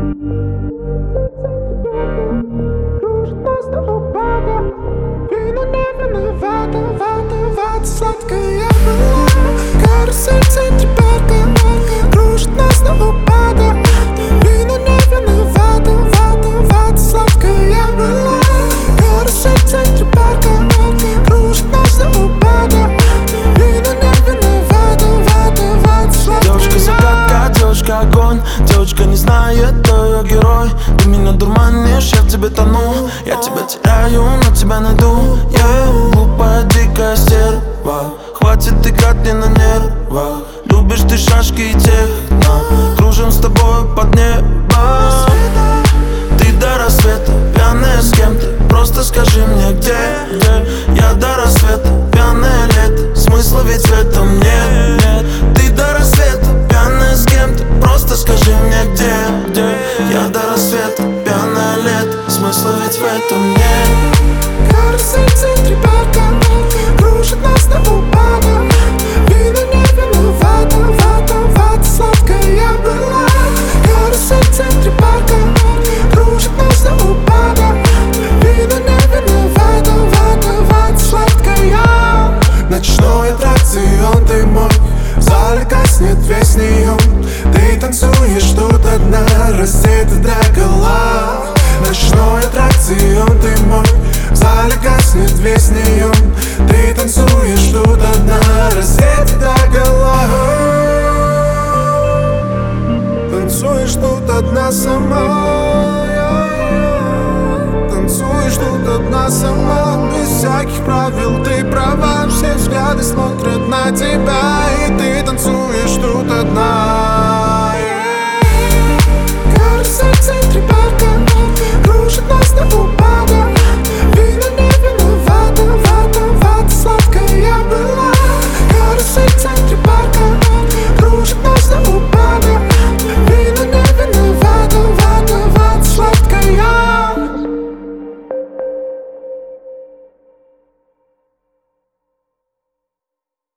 Кружит нас до упада. Вино не виновата, вата, сладкая была. Карусель в центре парка. Кружит нас до упада. Вино не виновата, вата, сладкая была. Карусель в центре парка. Кружит нас до упада. Вино не виновата, вата, сладкая. Девушка загадка, девушка огонь. Девочка не знает, кто ее герой. Ты меня дурманишь, я в тебе тону. Я тебя теряю, но тебя найду. Глупая, дикая стерва. Хватит играть мне на нервах. Любишь ты шашки и техно. Кружим с тобой под небо. Ты до рассвета, пьяная с кем-то. Просто скажи мне, где? Я до рассвета, пьяное лето. Смысла ведь в этом нет. Ты до рассвета, пьяная с кем-то. Просто скажи мне, где? Я до рассвета, пьяное лето. Смысла ведь в этом нет. Карусель в центре парка. Кружит нас до упада. Вино не виновата, вата, сладкая была. Карусель в центре парка. Кружит нас до упада. Вино не виновата, вата, сладкая. Ночной аттракцион, ты мой. В зале гаснет весь неон. Ты танцуешь тут одна, раздета догола. Ночной аттракцион, ты мой. В зале гаснет весь неон. Ты танцуешь тут одна, раздета догола. Танцуешь тут одна сама. Танцуешь тут одна сама. Без всяких правил, ты права. Все взгляды смотрят на тебя. И ты танцуешь тут одна.